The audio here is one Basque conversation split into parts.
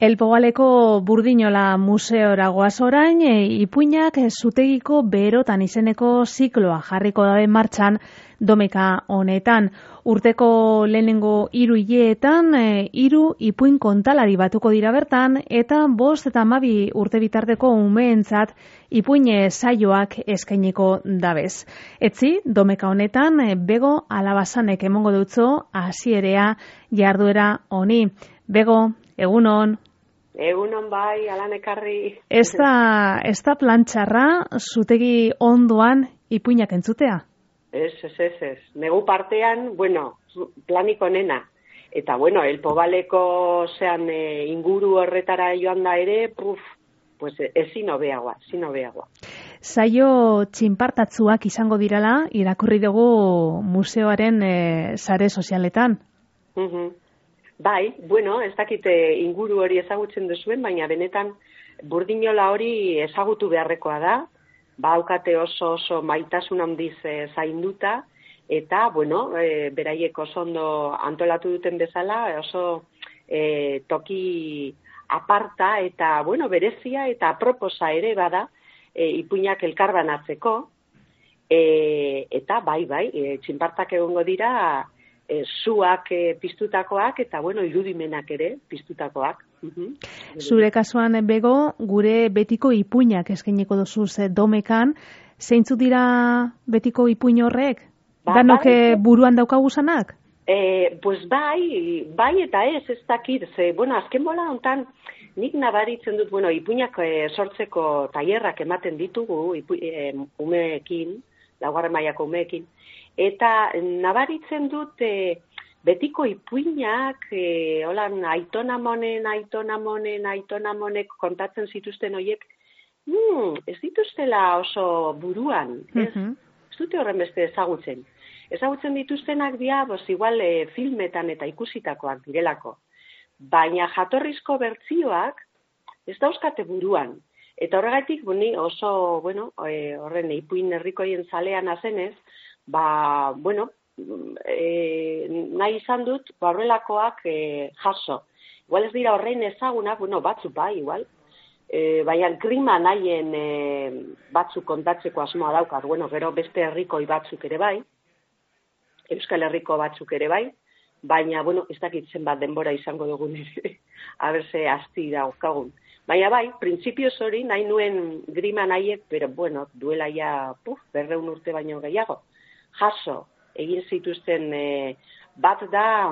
Elpogaleko Burdinola museora goaz orain, ipuinak zutegiko beherotan izeneko zikloa jarriko dabe martxan domeka honetan. Urteko lehenengo 3 hileetan, 3 ipuin kontalari batuko dira bertan, eta 5 eta 12 urte bitarteko umeentzat ipuin saioak eskainiko dabez. Etzi, domeka honetan, Bego Alabazanek emongo dutzo hasierea jarduera honi. Bego, egunon. Egunon bai, alan ekarri. Ez da plantxarra, zutegi ondoan ipuinak entzutea? Ez. Negu partean, planik onena. Eta, Elpobaleko inguru horretara joan da ere, ezin hobeagoa. Saio txinpartatzuak izango dirala, irakurri dugu museoaren sare sozialetan. Bai, ez dakite inguru hori ezagutzen duzuen, baina benetan Burdinola hori ezagutu beharrekoa da, baukate oso maitasun handiz zainduta, eta, beraiek oso ondo antolatu duten bezala, oso toki aparta eta, berezia eta aproposa ere bada, ipuinak elkarbanatzeko, eta bai, txinpartak egongo dira, zuak piztutakoak eta irudimenak ere piztutakoak. Zure kasuan, Bego, gure betiko ipuinak eskainiko duzuz domekan, zeintzuk dira betiko ipuin horrek? Danok buruan daukaguzanak? Bai eta ez dakit, azken bola hontan nik nabaritzen dut, ipuinak sortzeko tailerrak ematen ditugu umeekin, laugarren mailako umeekin, eta nabaritzen dut betiko ipuinak, aitona monek kontatzen zituzten horiek, ez dituztela oso buruan, ez dute horren beste ezagutzen. Ezagutzen dituztenak dira, igual filmetan eta ikusitakoak direlako. Baina jatorrizko bertsioak ez dauzkate buruan. Eta horregatik, oso, horren ipuin herrikoien zalean azenez, nahi izan dut, horrelakoak jaso. Igual ez dira horrein ezagunak, batzuk bai, igual. Baina grima nahien batzuk kontatzeko asmoa daukat, gero beste herrikoi batzuk ere bai, Euskal Herriko batzuk ere bai, baina, ez dakit zenbat denbora izango dugun ere, haberse asti daukagun. Baina bai, printzipioz hori nahi nuen grima nahiek, pero duela ja 200 urte baino gehiago. Jaso, egin zituzten bat da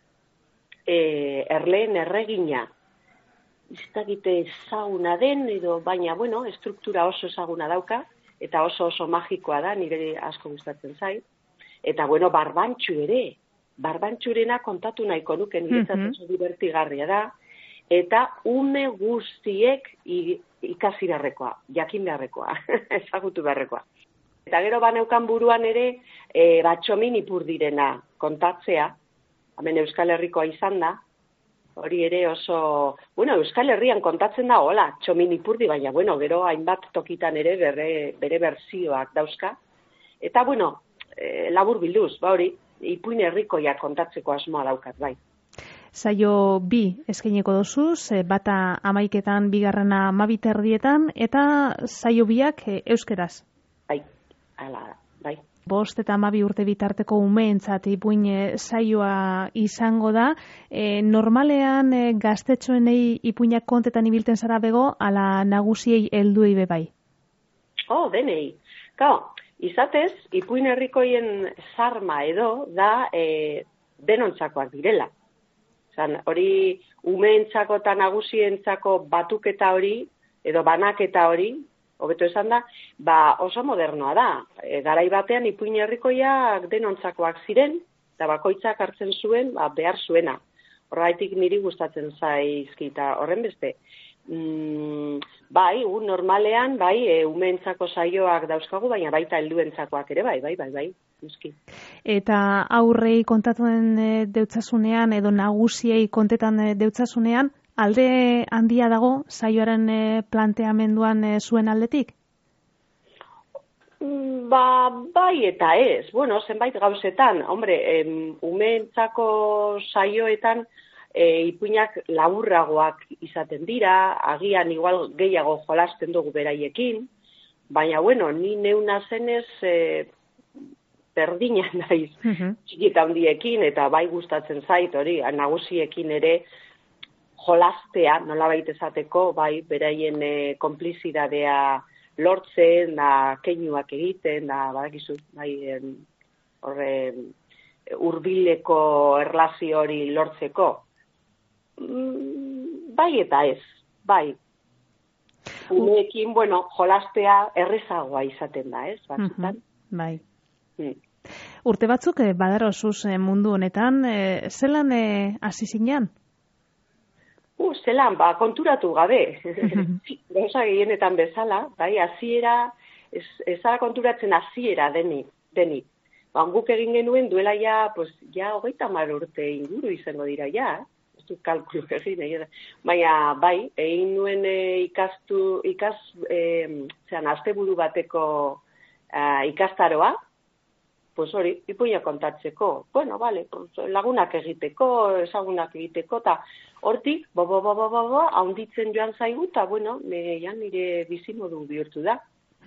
Erleen erregina. Ez dakite ezaguna den, baina, estruktura oso ezaguna dauka, eta oso magikoa da, nire asko gustatzen zait. Eta, barbantxu ere, barbantxurena kontatu nahiko nuke, niretzat oso divertigarria da, eta ume guztiek ikasi beharrekoa, jakin beharrekoa, ezagutu beharrekoa. Eta gero baneukan buruan ere, Txomin Ipurdirena kontatzea, hemen Euskal Herrikoa izan da, hori ere oso, Euskal Herrian kontatzen da, Txomin Ipurdi, baina, gero hainbat tokitan ere bere berzioak dauzka. Eta, labur bilduz, hori, ipuin herrikoia kontatzeko asmoa daukat, bai. Saio 2 eskaineko dozuz, bata 11etan, bigarrena 12 eta saio 2 euskeraz. Bai, hala da, bai. 5 eta 12 urte bitarteko umeentzat ipuin saioa izango da. Normalean gaztetxoenei ipuinak kontetan ibilten zara, Bego, ala nagusiei helduei be bai? Denei. Izatez, ipuin herrikoien zarma edo da denontzakoak direla. Hori umeentzako eta nagusientzako batuketa hori, edo banaketa hori, hobeto esan da, oso modernoa da. Garai batean ipuin herrikoiak denontzakoak ziren, eta bakoitzak hartzen zuen, behar zuena. Horregatik niri gustatzen zaizkita horren beste. Normalean, umeentzako saioak dauzkagu, baina baita helduentzakoak ere, bai. Nuski. Eta aurrei kontatuen deutzasunean, edo nagusiei kontetan deutzasunean, alde handia dago saioaren planteamenduan zuen aldetik? Bai eta ez. Zenbait gauzetan, umeentzako saioetan ipuinak laburragoak izaten dira, agian igual gehiago jolasten dugu beraiekin, baina, bueno, ni neuna zenez berdina naiz txikita handiekin, eta bai gustatzen zait, hori, nagusiekin ere jolastea, nolabait esateko, bai, beraien konplizidadea lortzen, da, keinuak egiten, da, badakizu, bai, horre, hurbileko erlazio hori lortzeko. Bai eta ez, bai. Uneekin, bueno, jolastea errezagoa izaten da, ez, batzutan. Bai. Urte batzuk badarozuz mundu honetan, zelan hasi zinean? Zelan, konturatu gabe. Gauza gehienetan bezala, bai, hasiera, ez konturatzen hasiera denik. Guk egin genuen duela ja 30 urte inguru izango dira ja, ez dut kalkulu egin, baina bai, egin nuen asteburu bateko ikastaroa, pues hori, ipuinak kontatzeko, bueno, vale, lagunak egiteko, ezagunak egiteko, eta hortik, haunditzen joan zaigu, eta bueno, nire bizimodu bihurtu da.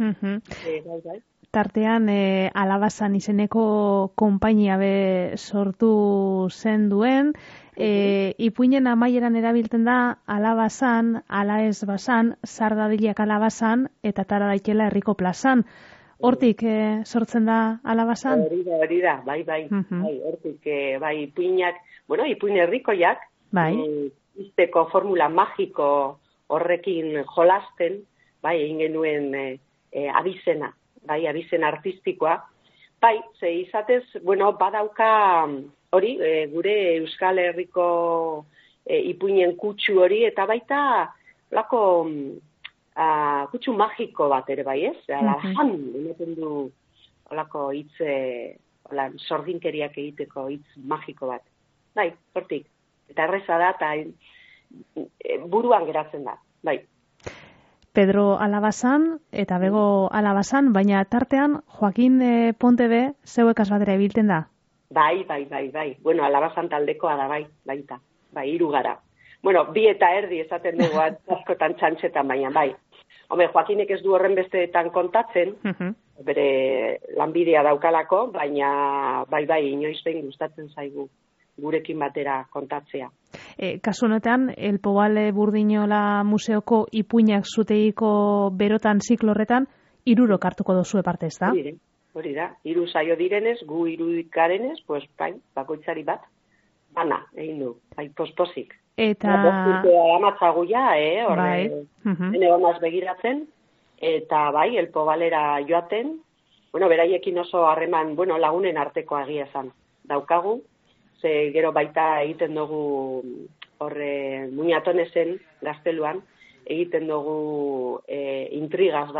Tartean, Alabazan izeneko konpainia be sortu zen duen, ipuinen amaieran erabiltzen da Alabazan, ala ez bazan, sardadilak Alabazan, eta tara daitela herriko plazan. Hortik sortzen da Alabazan? Hori da, bai, hortik, bai, ipuinak, bueno, ipuin herrikoiak, izteko formula magiko horrekin jolasten, bai, egin genuen abizena, bai, abizena artistikoa, bai, ze izatez, bueno, badauka hori, gure Euskal Herriko ipuinen kutsu hori, eta baita, lako, kutsu magiko bat ere bai, ez? Alabazan, ematen du olako hitz, sorginkeriak egiteko hitz magiko bat. Bai, hortik. Eta erreza da, eta buruan geratzen da, bai. Pedro Alabazan eta Bego Alabazan, baina tartean Joaquin Pontebe zeuekaz batera ibiltzen da? Bai. Bueno, Alabazan taldekoa da, baita. Bai, 3 gara. Bueno, 2 eta erdi esaten dugu askotan txantxetan, baina bai. Joakinek ez du horren besteetan kontatzen, bere lanbidea daukalako, baina bai, inoiz behin gustatzen zaigu gurekin batera kontatzea. Kasu honetan, El Pobal Burdinola Museoko ipuinak zutegiko berotan ziklo horretan, 3 hartuko duzue parte, ez da? Hori da, 3 saio direnez, gu 3 garenez, pues bai, bakoitzari bat, bana, egin du, bai, pospozik. Eta... amatzagu ja, horre, honaz begiratzen, eta bai, El Pobalera joaten, bueno, beraiekin oso harreman, bueno, lagunen arteko agia esan daukagu, ze gero baita egiten dugu horre Muñatonezen gazteluan, egiten dugu intrigas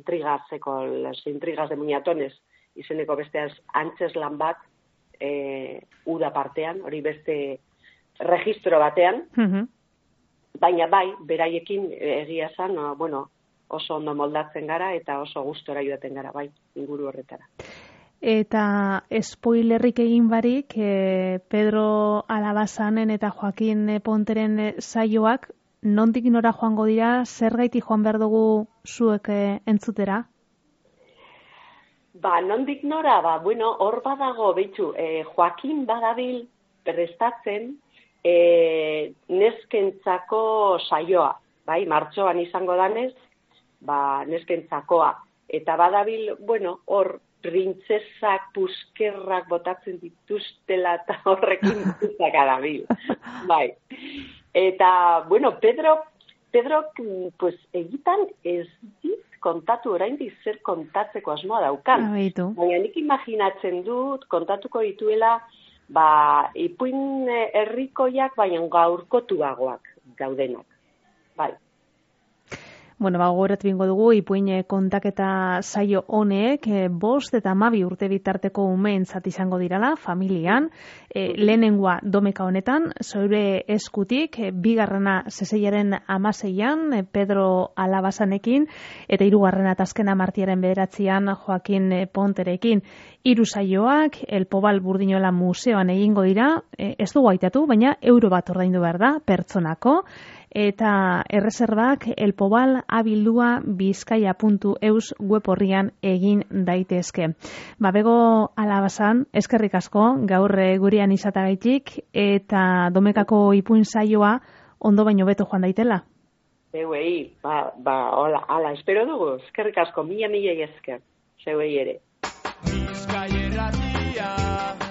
de Muñatones izeneko beste antzeslan bat uda partean, hori beste registro batean, baina bai, beraiekin egia esan, bueno, oso ondo moldatzen gara eta oso gustora joaten gara, bai, inguru horretara. Eta spoilerrik egin barik, Pedro Alabazanen eta Joaquin Ponteren saioak, nondik nora joango dira, zergatik joan behar dugu zuek entzutera? Nondik nora, bueno, hor badago, behitxu, Joaquin badabil prestatzen neskentzako saioa, bai, martxoan izango danez, neskentzakoa. Eta badabil, bueno, hor, printzesak, puskerrak botatzen dituztela eta horrekin dituzaka dabil. Bai. Eta, bueno, Pedro, pues, egitan ez dit kontatu oraindik zer kontatzeko asmoa daukan. Baina nik imaginatzen dut, kontatuko dituela, ipuin herrikoiak, baina gaurkotuagoak gaudenak. Bai. Bueno, gogoratu bingo dugu, ipuin kontaketa saio honek, 5 eta 12 urte bitarteko umeentzat izango dirala, familian. Lehenengoa domeka honetan, zeure eskutik, bigarrena Seseiaren 16an, Pedro Alabazanekin, eta hirugarrena eta azkena Martiaren 9an, Joakin Ponterekin. 3 saioak, El Pobal Burdinola Museoan egingo dira, ez dugu aitatu, baina euro bat ordaindu behar da, pertsonako, eta erreserbak elpobal@bizkaia.eus web orrian egin daitezke. Bego Alabazan, eskerrik asko, gaur gurean izatagaitik, eta domekako ipuin saioa ondo baino beto joan daitela. Zeuei, hola, espero dugu, eskerrik asko, mila esker, zeuei ere. Bizkaia irratia